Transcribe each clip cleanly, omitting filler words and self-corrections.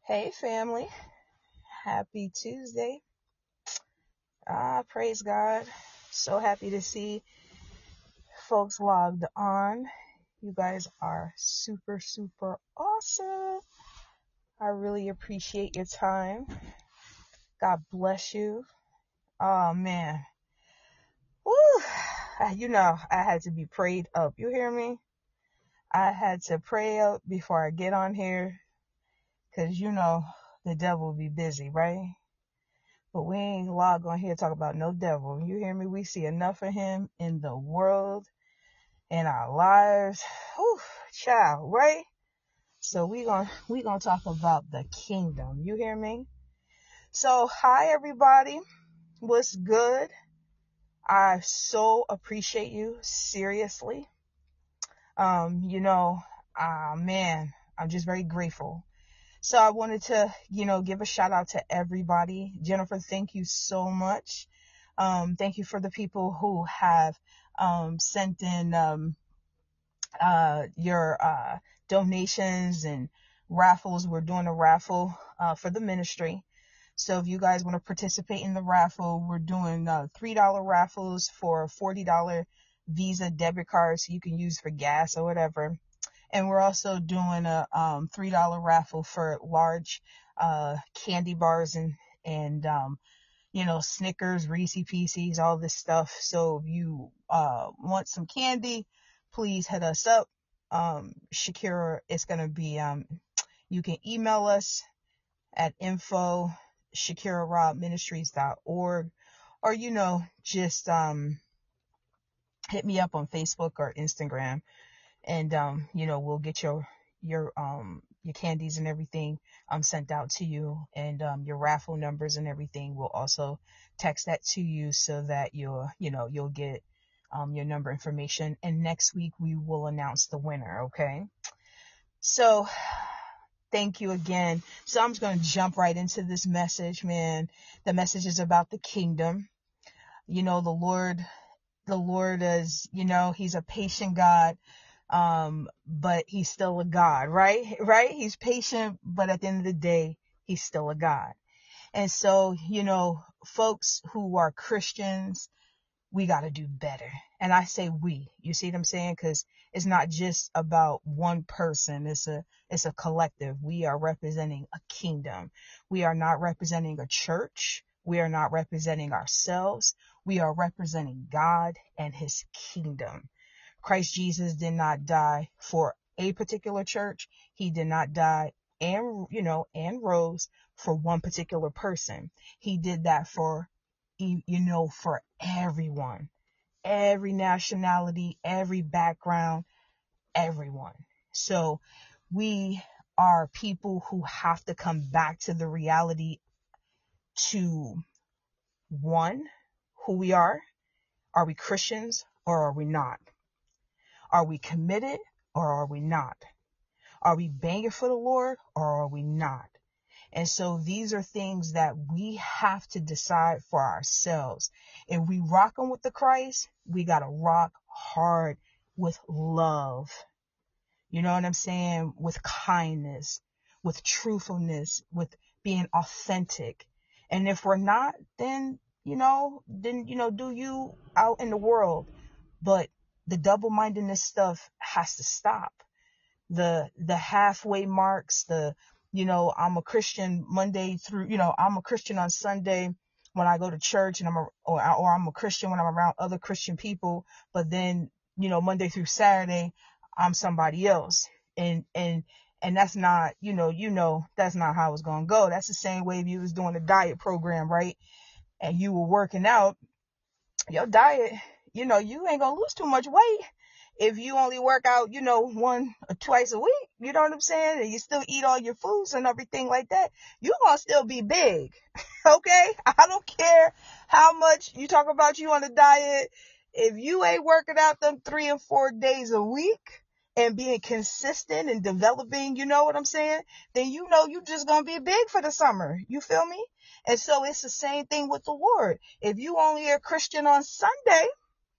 Hey family, happy Tuesday. Praise God. So happy to see folks logged on. You guys are super, super awesome. I really appreciate your time. God bless you. Oh man. Woo. I had to be prayed up. You hear me? I had to pray up before I get on here because the devil be busy, right? But we ain't log on here to talk about no devil. You hear me? We see enough of him in the world, in our lives. Whew, child, right? So we gonna talk about the kingdom. You hear me? So hi everybody. What's good? I so appreciate you. Seriously. Um, you know, man, I'm just very grateful. So I wanted to, give a shout out to everybody. Jennifer, thank you so much. Thank you for the people who have sent in your donations and raffles. We're doing a raffle for the ministry. So if you guys want to participate in the raffle, we're doing $3 raffles for $40 Visa debit cards so you can use for gas or whatever. And we're also doing a $3 raffle for large candy bars and Snickers, Reese Pieces, all this stuff. So if you want some candy, please hit us up. Shakira, it's going to be, you can email us at info@shakirarobministries.org, or, just hit me up on Facebook or Instagram, and we'll get your candies and everything sent out to you, and your raffle numbers and everything. We'll also text that to you so that you'll get your number information, and next week we will announce the winner. Okay, so thank you again. So I'm just going to jump right into this message, man. The message is about the kingdom. The Lord is, he's a patient God, but he's still a God, right? Right? He's patient, but at the end of the day, he's still a God. And so, folks who are Christians, we got to do better. And I say we, you see what I'm saying? Because it's not just about one person. It's a collective. We are representing a kingdom. We are not representing a church. We are not representing ourselves. We are representing God and his kingdom. Christ Jesus did not die for a particular church. He did not die and rose for one particular person. He did that for everyone, every nationality, every background, everyone. So we are people who have to come back to the reality to, one, who we are. Are we Christians or are we not? Are we committed or are we not? Are we banging for the Lord or are we not? And so these are things that we have to decide for ourselves. If we rocking with the Christ, we got to rock hard with love. You know what I'm saying? With kindness, with truthfulness, with being authentic. And if we're not, then do you out in the world. But the double-mindedness stuff has to stop. The halfway marks, I'm a Christian Monday through, I'm a Christian on Sunday when I go to church, and or I'm a Christian when I'm around other Christian people, but then, Monday through Saturday, I'm somebody else. And that's not, that's not how it's going to go. That's the same way if you was doing a diet program, right? And you were working out, your diet, you ain't going to lose too much weight if you only work out, one or twice a week. You know what I'm saying? And you still eat all your foods and everything like that, you're going to still be big. Okay? I don't care how much you talk about you on a diet. If you ain't working out them 3 and 4 days a week and being consistent and developing, you know what I'm saying? Then you just going to be big for the summer. You feel me? And so it's the same thing with the Lord. If you only a Christian on Sunday,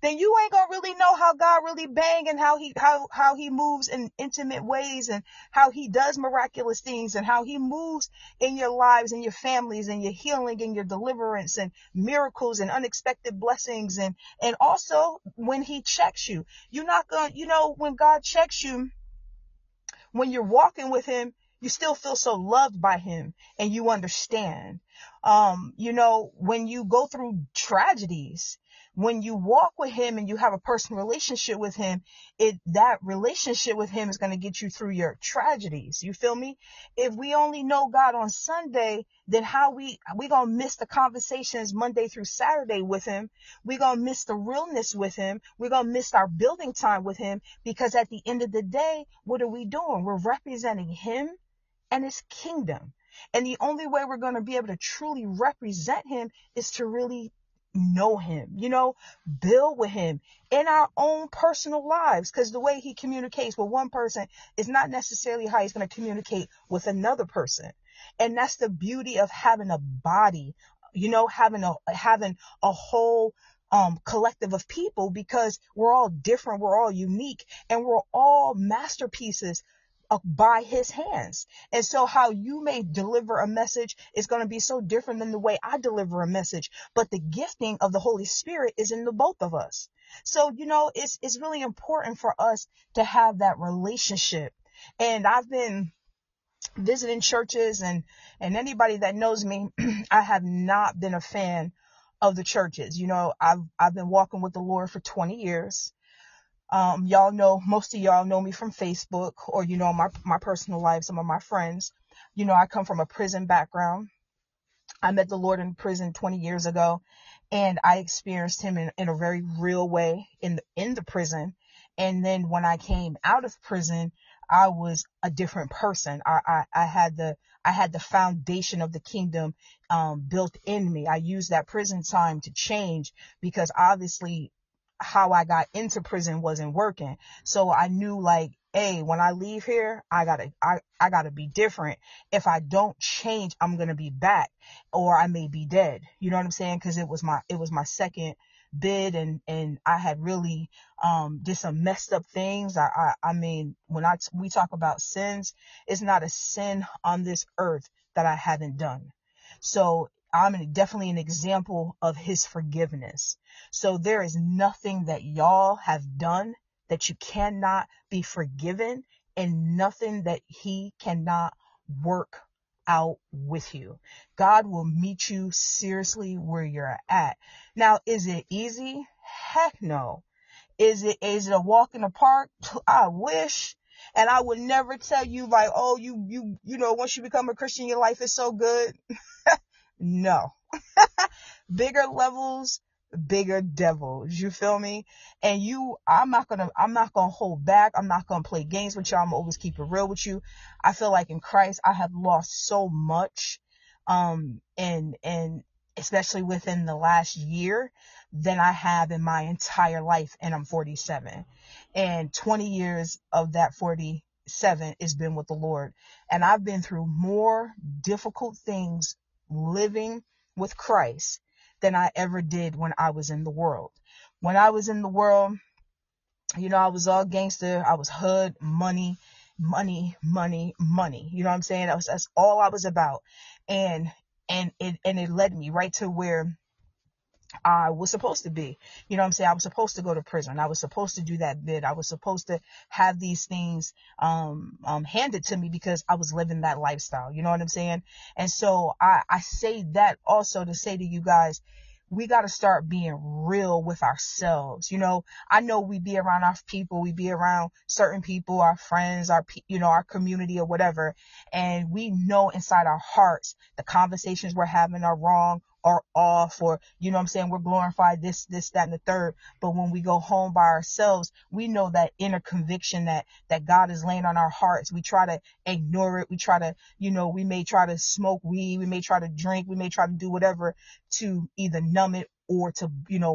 then you ain't gonna really know how God really bang, and how he moves in intimate ways, and how he does miraculous things, and how he moves in your lives and your families and your healing and your deliverance and miracles and unexpected blessings. And also when he checks you, you're not gonna, when God checks you, when you're walking with him, you still feel so loved by him, and you understand. When you go through tragedies, when you walk with him and you have a personal relationship with him, that relationship with him is going to get you through your tragedies. You feel me? If we only know God on Sunday, then how we gonna miss the conversations Monday through Saturday with him. We gonna miss the realness with him. We're gonna miss our building time with him, because at the end of the day, what are we doing? We're representing him and his kingdom. And the only way we're going to be able to truly represent him is to really know him, build with him in our own personal lives. Because the way he communicates with one person is not necessarily how he's going to communicate with another person. And that's the beauty of having a body, having a whole collective of people, because we're all different, we're all unique, and we're all masterpieces by his hands. And so how you may deliver a message is going to be so different than the way I deliver a message, but the gifting of the Holy Spirit is in the both of us. So, it's really important for us to have that relationship. And I've been visiting churches, and anybody that knows me, I have not been a fan of the churches. I've been walking with the Lord for 20 years. Most of y'all know me from Facebook, or, my personal life, some of my friends. I come from a prison background. I met the Lord in prison 20 years ago, and I experienced him in a very real way in the prison. And then when I came out of prison, I was a different person. I had the foundation of the kingdom built in me. I used that prison time to change, because obviously how I got into prison wasn't working. So I knew, like, hey, when I leave here, I gotta be different. If I don't change, I'm gonna be back, or I may be dead. You know what I'm saying? Because it was my second bid, and I had really did some messed up things. I mean, when we talk about sins, it's not a sin on this earth that I haven't done. So I'm definitely an example of his forgiveness. So there is nothing that y'all have done that you cannot be forgiven, and nothing that he cannot work out with you. God will meet you seriously where you're at. Now, is it easy? Heck no. Is it a walk in the park? I wish. And I would never tell you, like, oh, once you become a Christian, your life is so good. No. Bigger levels, bigger devils. You feel me? And I'm not gonna hold back. I'm not gonna play games with you. I'm gonna always keep it real with you. I feel like in Christ, I have lost so much, and especially within the last year, than I have in my entire life. And I'm 47, and 20 years of that 47 has been with the Lord. And I've been through more difficult things living with Christ than I ever did when I was in the world. When I was in the world, I was all gangster. I was hood, money, money, money, money. You know what I'm saying? That's all I was about. And it led me right to where I was supposed to be. You know what I'm saying? I was supposed to go to prison. I was supposed to do that bid. I was supposed to have these things handed to me, because I was living that lifestyle. You know what I'm saying? And so I say that also to say to you guys, we got to start being real with ourselves. I know we be around our people, we be around certain people, our friends, our community or whatever. And we know inside our hearts, the conversations we're having are wrong or off, or, we're glorified this, that, and the third. But when we go home by ourselves, we know that inner conviction that God is laying on our hearts. We try to ignore it. We try to, we may try to smoke weed. We may try to drink. We may try to do whatever to either numb it or to,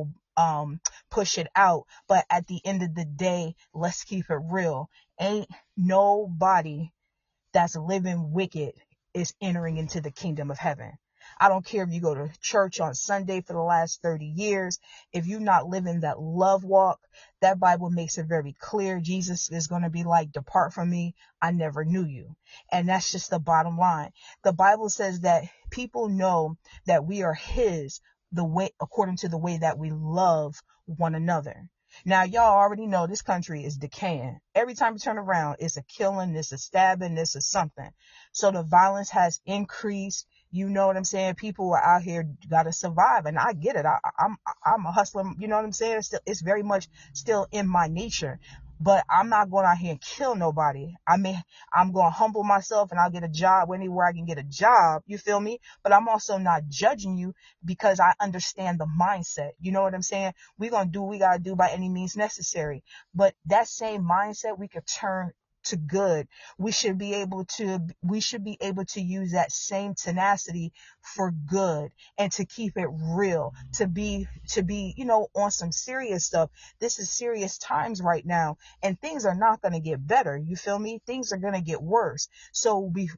push it out. But at the end of the day, let's keep it real. Ain't nobody that's living wicked is entering into the kingdom of heaven. I don't care if you go to church on Sunday for the last 30 years. If you're not living that love walk, that Bible makes it very clear. Jesus is going to be like, depart from me, I never knew you. And that's just the bottom line. The Bible says that people know that we are his the way, according to the way that we love one another. Now, y'all already know this country is decaying. Every time you turn around, it's a killing, it's a stabbing, it's a something. So the violence has increased. You know what I'm saying? People are out here, got to survive. And I get it. I'm a hustler. You know what I'm saying? It's very much still in my nature. But I'm not going out here and kill nobody. I'm going to humble myself and I'll get a job anywhere I can get a job. You feel me? But I'm also not judging you because I understand the mindset. You know what I'm saying? We're going to do what we got to do by any means necessary. But that same mindset we could turn to good. We should be able to use that same tenacity for good and to keep it real, to be, on some serious stuff. This is serious times right now and things are not going to get better. You feel me? Things are going to get worse. So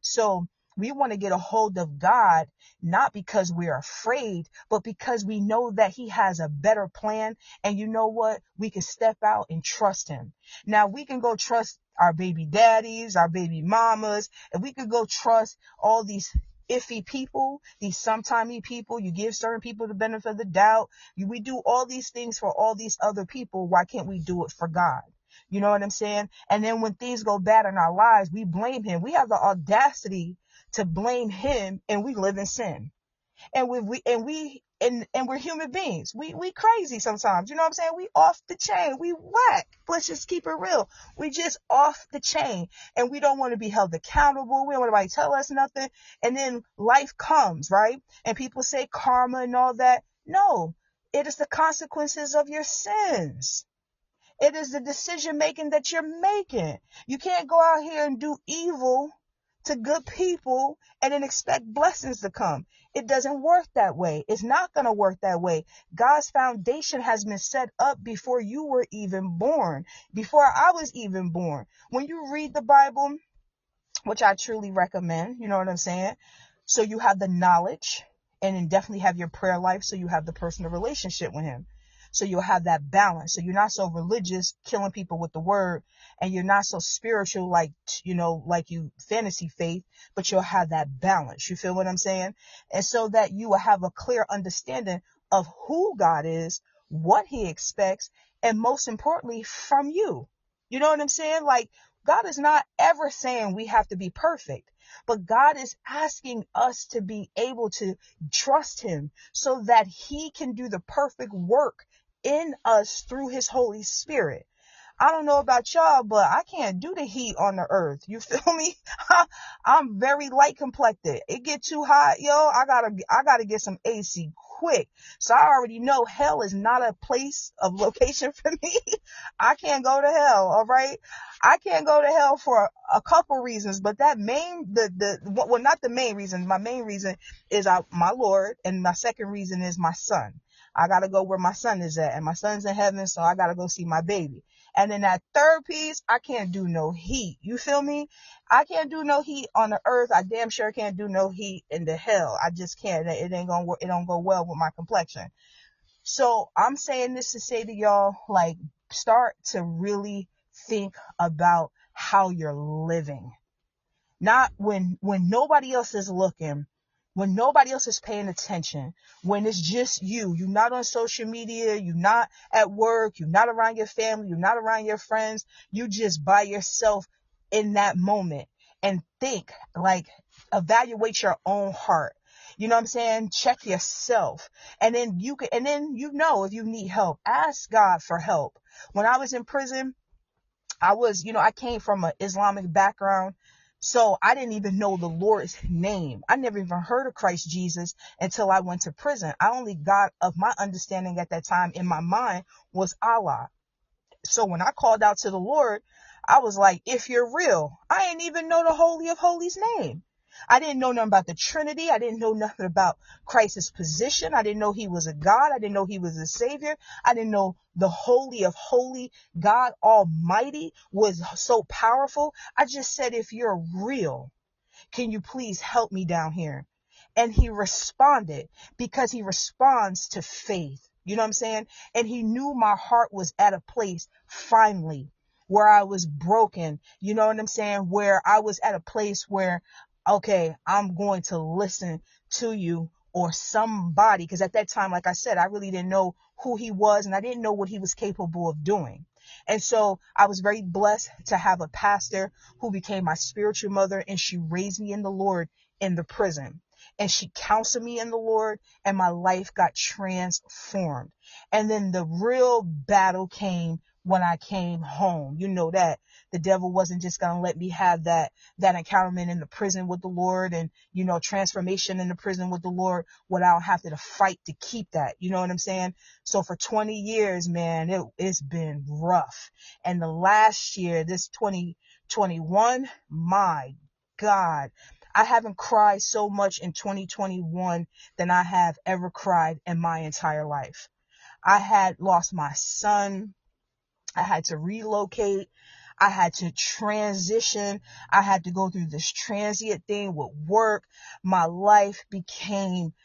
we want to get a hold of God, not because we're afraid, but because we know that he has a better plan. And you know what? We can step out and trust him. Now we can go trust our baby daddies, our baby mamas, and we could go trust all these iffy people, these sometimey people. You give certain people the benefit of the doubt. We do all these things for all these other people. Why can't we do it for God? You know what I'm saying? And then when things go bad in our lives, we blame him. We have the audacity to blame him, and we live in sin. And we're human beings. We crazy sometimes. You know what I'm saying? We off the chain. We whack. Let's just keep it real. We just off the chain. And we don't want to be held accountable. We don't want anybody to tell us nothing. And then life comes, right? And people say karma and all that. No, it is the consequences of your sins. It is the decision making that you're making. You can't go out here and do evil to good people and then expect blessings to come. It doesn't work that way. It's not going to work that way. God's foundation has been set up before you were even born, before I was even born. When you read the Bible, which I truly recommend, you know what I'm saying? So you have the knowledge and then definitely have your prayer life. So you have the personal relationship with him. So you'll have that balance. So you're not so religious, killing people with the word, and you're not so spiritual like you fantasy faith, but you'll have that balance. You feel what I'm saying? And so that you will have a clear understanding of who God is, what he expects, and most importantly, from you. You know what I'm saying? Like, God is not ever saying we have to be perfect, but God is asking us to be able to trust him so that he can do the perfect work in us through his Holy Spirit. I don't know about y'all, but I can't do the heat on the earth. You feel me? I'm very light complected. It get too hot, yo. I gotta get some AC quick. So I already know hell is not a place of location for me. I can't go to hell. All right. I can't go to hell for a couple reasons, but not the main reason. My main reason is my Lord. And my second reason is my son. I gotta go where my son is at, and my son's in heaven. So I gotta go see my baby. And then that third piece, I can't do no heat. You feel me? I can't do no heat on the earth. I damn sure can't do no heat in the hell. I just can't. It ain't gonna work. It don't go well with my complexion. So I'm saying this to say to y'all, like, start to really think about how you're living. Not when nobody else is looking, when nobody else is paying attention, when it's just you. You're not on social media, you're not at work, you're not around your family, you're not around your friends. You just by yourself in that moment and think, like, evaluate your own heart. You know what I'm saying? Check yourself. And then if you need help, ask God for help. When I was in prison, I came from an Islamic background. So I didn't even know the Lord's name. I never even heard of Christ Jesus until I went to prison. I only got of my understanding at that time in my mind was Allah. So when I called out to the Lord, I was like, if you're real, I didn't even know the Holy of Holies name. I didn't know nothing about the Trinity. I didn't know nothing about Christ's position. I didn't know he was a God. I didn't know he was a savior. I didn't know the Holy of Holy God Almighty was so powerful. I just said, if you're real, can you please help me down here? And he responded because he responds to faith. You know what I'm saying? And he knew my heart was at a place finally where I was broken. You know what I'm saying? Where I was at a place where, okay, I'm going to listen to you or somebody. Because at that time, like I said, I really didn't know who he was and I didn't know what he was capable of doing. And so I was very blessed to have a pastor who became my spiritual mother, and she raised me in the Lord in the prison. And she counseled me in the Lord, and my life got transformed. And then the real battle came when I came home. You know that the devil wasn't just going to let me have that encounterment in the prison with the Lord and, you know, transformation in the prison with the Lord without having to fight to keep that. You know what I'm saying? So for 20 years, man, it's been rough. And the last year, this 2021, my God, I haven't cried so much in 2021 than I have ever cried in my entire life. I had lost my son. I had to relocate. I had to transition. I had to go through this transient thing with work. My life became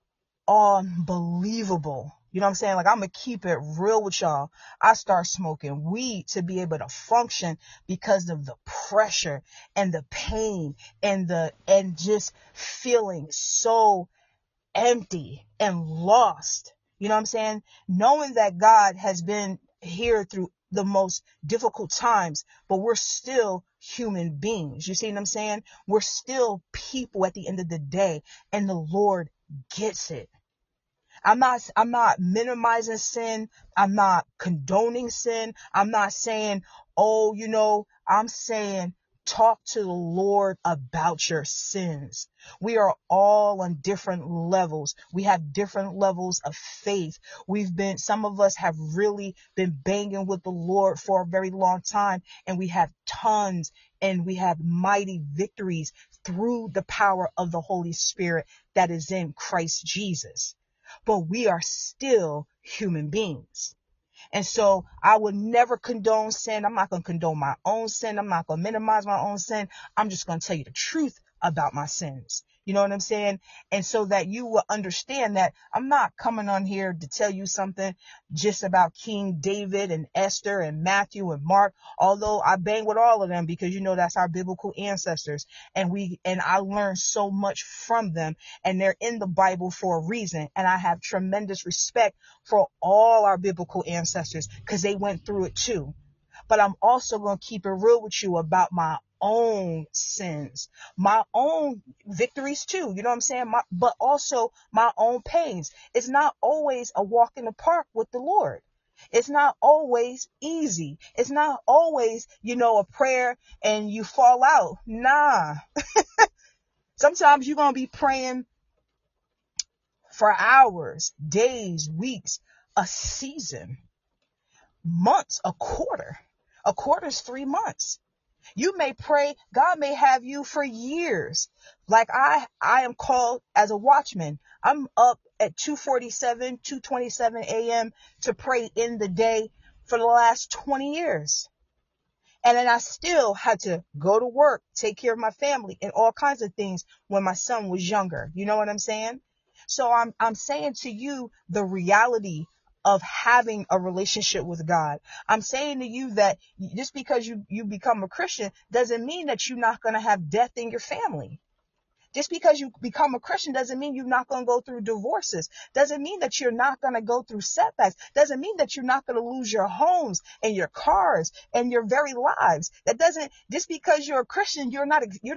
unbelievable. You know what I'm saying? Like, I'm going to keep it real with y'all. I start smoking weed to be able to function because of the pressure and the pain and just feeling so empty and lost. You know what I'm saying? Knowing that God has been here through the most difficult times, but we're still human beings. You see what I'm saying? We're still people at the end of the day, and the Lord gets it. I'm not minimizing sin. I'm not condoning sin. I'm not saying, oh, you know, I'm saying talk to the Lord about your sins. We are all on different levels. We have different levels of faith. Some of us have really been banging with the Lord for a very long time, and we have tons and we have mighty victories through the power of the Holy Spirit that is in Christ Jesus. But we are still human beings. And so I would never condone sin. I'm not going to condone my own sin. I'm not going to minimize my own sin. I'm just going to tell you the truth about my sins. You know what I'm saying? And so that you will understand that I'm not coming on here to tell you something just about King David and Esther and Matthew and Mark, although I bang with all of them because, you know, that's our biblical ancestors. And I learned so much from them, and they're in the Bible for a reason. And I have tremendous respect for all our biblical ancestors because they went through it too. But I'm also going to keep it real with you about my own sins, my own victories too. You know what I'm saying? But also my own pains. It's not always a walk in the park with the Lord. It's not always easy. It's not always, you know, a prayer and you fall out. Nah. Sometimes you're going to be praying for hours, days, weeks, a season, months, a quarter. A quarter is 3 months. You may pray, God may have you for years. Like I am called as a watchman. I'm up at 2:27 a.m. to pray in the day for the last 20 years. And then I still had to go to work, take care of my family and all kinds of things when my son was younger. You know what I'm saying? So I'm saying to you the reality of having a relationship with God. I'm saying to you that just because you become a Christian doesn't mean that you're not going to have death in your family. Just because you become a Christian doesn't mean you're not going to go through divorces. Doesn't mean that you're not going to go through setbacks. Doesn't mean that you're not going to lose your homes and your cars and your very lives. That doesn't, just because you're a Christian, you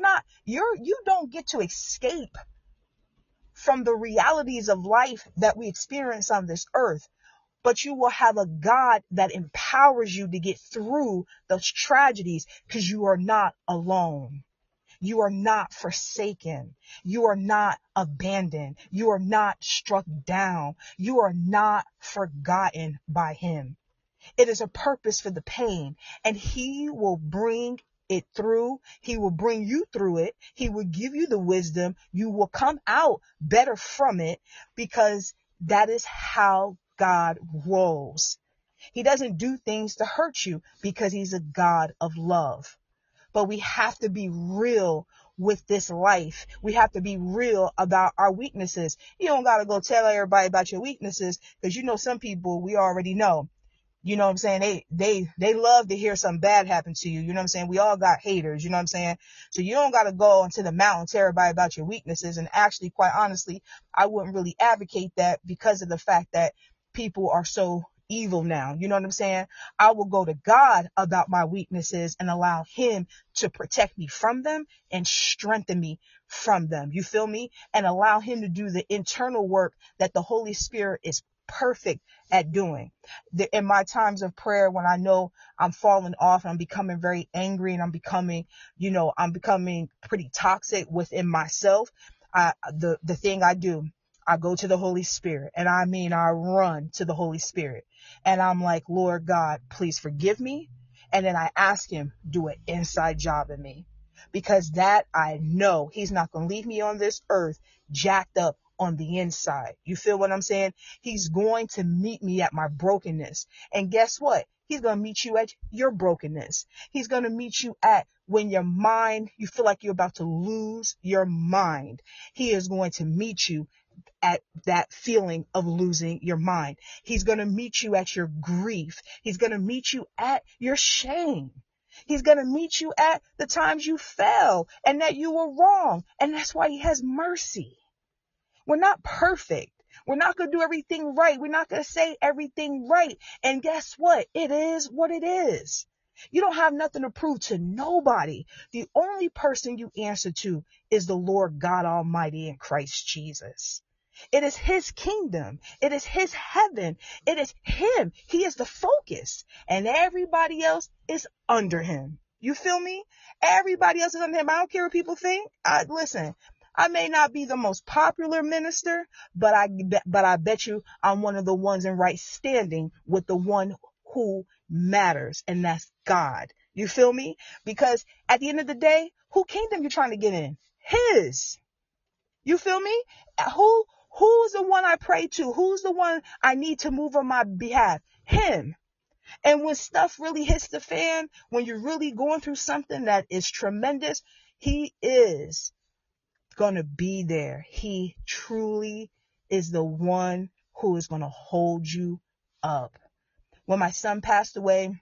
don't get to escape from the realities of life that we experience on this earth. But you will have a God that empowers you to get through those tragedies because you are not alone. You are not forsaken. You are not abandoned. You are not struck down. You are not forgotten by him. It is a purpose for the pain, and he will bring it through. He will bring you through it. He will give you the wisdom. You will come out better from it because that is how God rolls. He doesn't do things to hurt you because he's a God of love. but we have to be real with this life. We have to be real about our weaknesses. You don't got to go tell everybody about your weaknesses, because you know some people, we already know. You know what I'm saying? They love to hear something bad happen to you. You know what I'm saying? We all got haters. You know what I'm saying? So you don't got to go into the mountain, tell everybody about your weaknesses. And actually, quite honestly, I wouldn't really advocate that, because of the fact that people are so evil now. You know what I'm saying? I will go to God about my weaknesses and allow him to protect me from them and strengthen me from them. You feel me? And allow him to do the internal work that the Holy Spirit is perfect at doing. In my times of prayer, when I know I'm falling off and I'm becoming very angry and I'm becoming pretty toxic within myself, the thing I do, I go to the Holy Spirit, and I mean, I run to the Holy Spirit, and I'm like, Lord God, please forgive me. And then I ask him, do an inside job in me, because that I know he's not going to leave me on this earth jacked up on the inside. You feel what I'm saying? He's going to meet me at my brokenness. And guess what? He's going to meet you at your brokenness. He's going to meet you at when your mind, you feel like you're about to lose your mind. He is going to meet you at that feeling of losing your mind. He's going to meet you at your grief. He's going to meet you at your shame. He's going to meet you at the times you fell and that you were wrong. And that's why he has mercy. We're not perfect. We're not going to do everything right. We're not going to say everything right. And guess what? It is what it is. You don't have nothing to prove to nobody. The only person you answer to is the Lord God Almighty in Christ Jesus. It is his kingdom. It is his heaven. It is him. He is the focus, and everybody else is under him. You feel me? Everybody else is under him. I don't care what people think. Listen, I may not be the most popular minister, but I bet you I'm one of the ones in right standing with the one who matters, and that's God. You feel me? Because at the end of the day, who kingdom you trying to get in? His. You feel me? Who's the one I pray to? Who's the one I need to move on my behalf? Him. And when stuff really hits the fan, when you're really going through something that is tremendous, he is going to be there. He truly is the one who is going to hold you up. When my son passed away,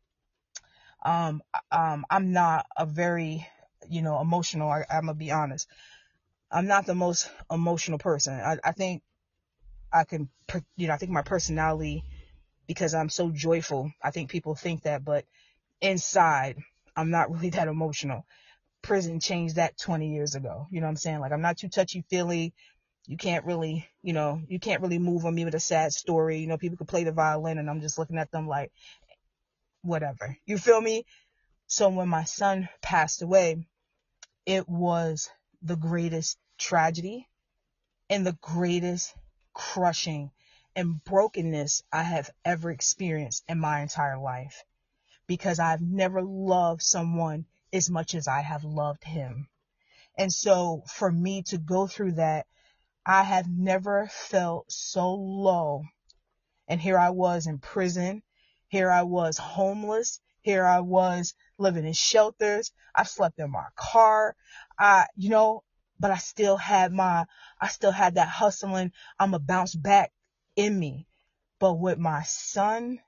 I'm not a very, emotional. I'm gonna be honest. I'm not the most emotional person. I think I can, I think my personality, because I'm so joyful, I think people think that, but inside, I'm not really that emotional. Prison changed that 20 years ago. You know what I'm saying? Like, I'm not too touchy-feely. You can't really move on me with a sad story. People could play the violin and I'm just looking at them like, whatever. You feel me? So when my son passed away, it was the greatest tragedy and the greatest crushing and brokenness I have ever experienced in my entire life, because I've never loved someone as much as I have loved him. And so for me to go through that, I have never felt so low. And here I was in prison. Here I was homeless. Here I was living in shelters. I slept in my car. But I still had that hustling, I'm a bounce back in me. But with my son,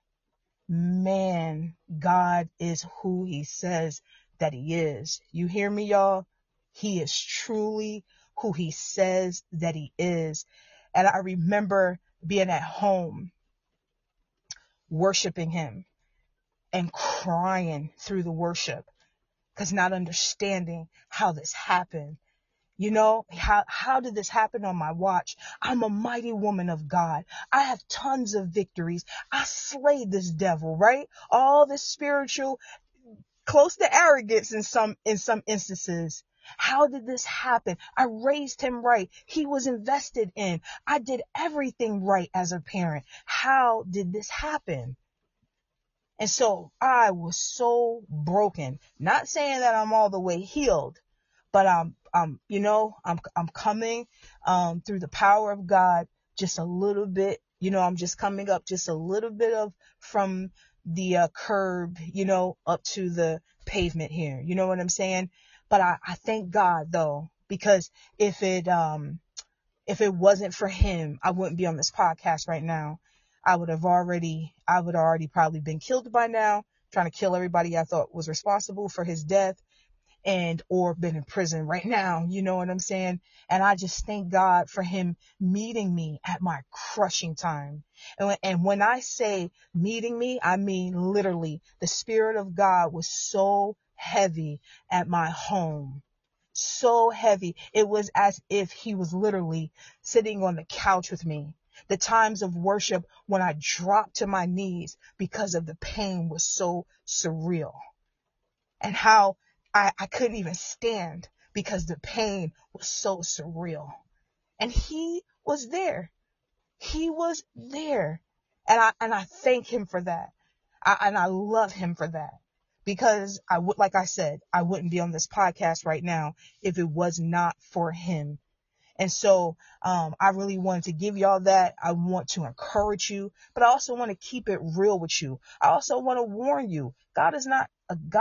man, God is who he says that he is. You hear me, y'all? He is truly who he says that he is. And I remember being at home, worshiping him and crying through the worship, because not understanding how this happened. How did this happen on my watch? I'm a mighty woman of God. I have tons of victories. I slayed this devil, right? All this spiritual, close to arrogance in some instances. How did this happen? I raised him right. He was invested in. I did everything right as a parent. How did this happen? And so I was so broken. Not saying that I'm all the way healed, but I'm coming through the power of God just a little bit. I'm just coming up just a little bit from the curb, up to the pavement here. You know what I'm saying? But I thank God though, because if it wasn't for him, I wouldn't be on this podcast right now. I would already probably been killed by now, trying to kill everybody I thought was responsible for his death, and or been in prison right now. You know what I'm saying? And I just thank God for him meeting me at my crushing time. And when I say meeting me, I mean literally the Spirit of God was so heavy at my home. So heavy. It was as if he was literally sitting on the couch with me. The times of worship when I dropped to my knees because of the pain was so surreal. And how I couldn't even stand because the pain was so surreal. And he was there. He was there. And I thank him for that. And I love him for that. Because like I said, I wouldn't be on this podcast right now if it was not for him. And so I really wanted to give y'all that. I want to encourage you, but I also want to keep it real with you. I also want to warn you. God is not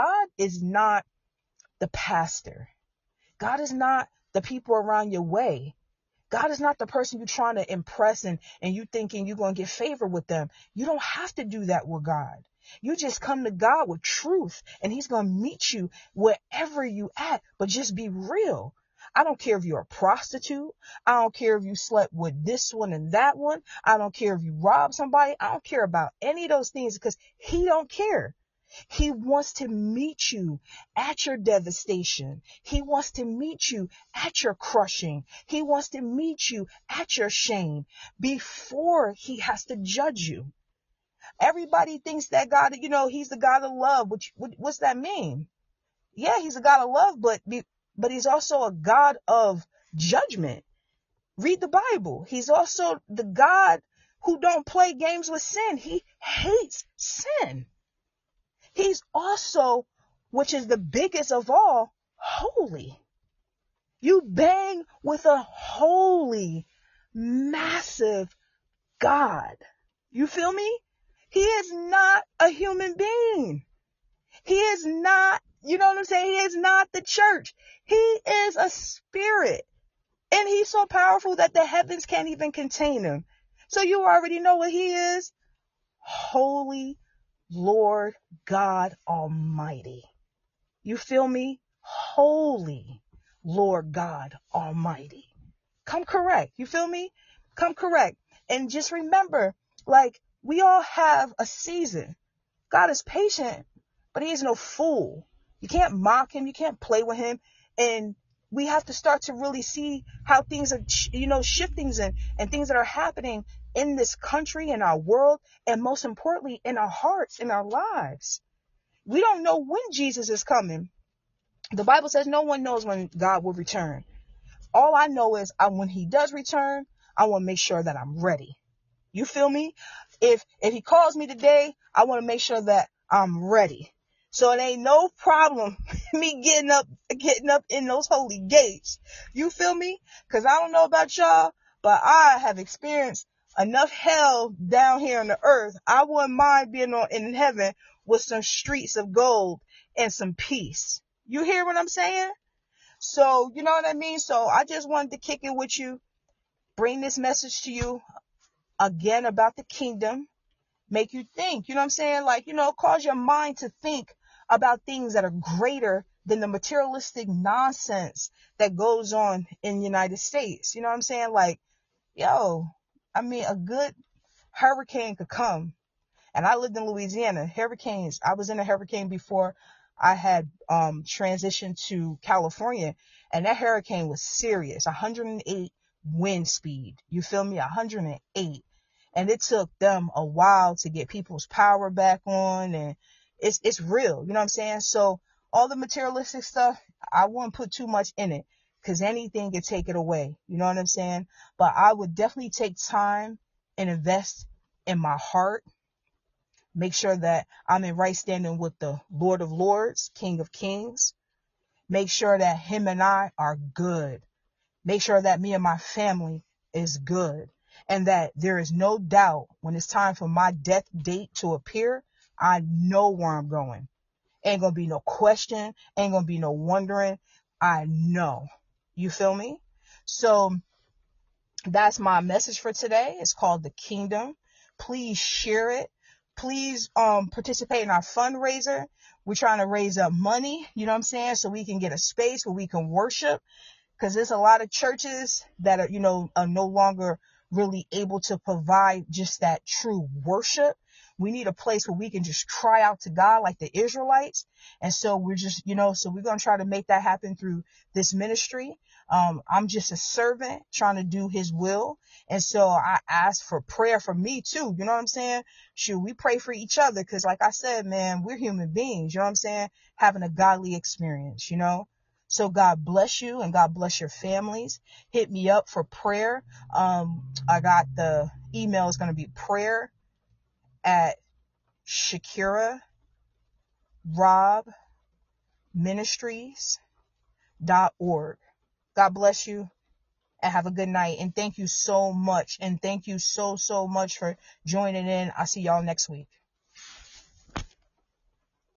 the pastor. God is not the people around your way. God is not the person you're trying to impress and you thinking you're going to get favor with them. You don't have to do that with God. You just come to God with truth and he's going to meet you wherever you at, but just be real. I don't care if you're a prostitute. I don't care if you slept with this one and that one. I don't care if you robbed somebody. I don't care about any of those things because he don't care. He wants to meet you at your devastation. He wants to meet you at your crushing. He wants to meet you at your shame before he has to judge you. Everybody thinks that God, he's the God of love. What's that mean? Yeah, he's a God of love, but he's also a God of judgment. Read the Bible. He's also the God who don't play games with sin. He hates sin. He's also, which is the biggest of all, holy. You bang with a holy, massive God. You feel me? He is not a human being. He is not, you know what I'm saying? He is not the church. He is a spirit. And he's so powerful that the heavens can't even contain him. So you already know what he is. Holy Lord God Almighty. You feel me? Holy Lord God Almighty. Come correct. You feel me? Come correct. And just remember, we all have a season. God is patient, but he is no fool. You can't mock him. You can't play with him. And we have to start to really see how things are, shifting and things that are happening in this country, in our world, and most importantly, in our hearts, in our lives. We don't know when Jesus is coming. The Bible says no one knows when God will return. All I know is when he does return, I want to make sure that I'm ready. You feel me? If he calls me today, I want to make sure that I'm ready. So it ain't no problem me getting up in those holy gates. You feel me? Because I don't know about y'all, but I have experienced enough hell down here on the earth. I wouldn't mind being in heaven with some streets of gold and some peace. You hear what I'm saying? So, you know what I mean? So I just wanted to kick it with you, bring this message to you again about the kingdom, make you think, you know what I'm saying? Cause your mind to think about things that are greater than the materialistic nonsense that goes on in the United States. You know what I'm saying? A good hurricane could come. And I lived in Louisiana. Hurricanes. I was in a hurricane before I had transitioned to California. And that hurricane was serious. 108 wind speed. You feel me? 108. And it took them a while to get people's power back on. And it's real. You know what I'm saying? So all the materialistic stuff, I wouldn't put too much in it because anything could take it away. You know what I'm saying? But I would definitely take time and invest in my heart. Make sure that I'm in right standing with the Lord of Lords, King of Kings. Make sure that him and I are good. Make sure that me and my family is good. And that there is no doubt when it's time for my death date to appear, I know where I'm going. Ain't gonna be no question. Ain't gonna be no wondering. I know. You feel me? So that's my message for today. It's called The Kingdom. Please share it. Please participate in our fundraiser. We're trying to raise up money, you know what I'm saying, so we can get a space where we can worship, because there's a lot of churches that are no longer really able to provide just that true worship. We need a place where we can just cry out to God like the Israelites. And so we're just, so we're going to try to make that happen through this ministry. I'm just a servant trying to do his will. And so I ask for prayer for me too. You know what I'm saying? Shoot, we pray for each other, because like I said, man, we're human beings, you know what I'm saying? Having a godly experience, So God bless you and God bless your families. Hit me up for prayer. I got the email is going to be prayer@ShakiraRobMinistries.org. God bless you and have a good night. And thank you so much. And thank you so much for joining in. I'll see y'all next week.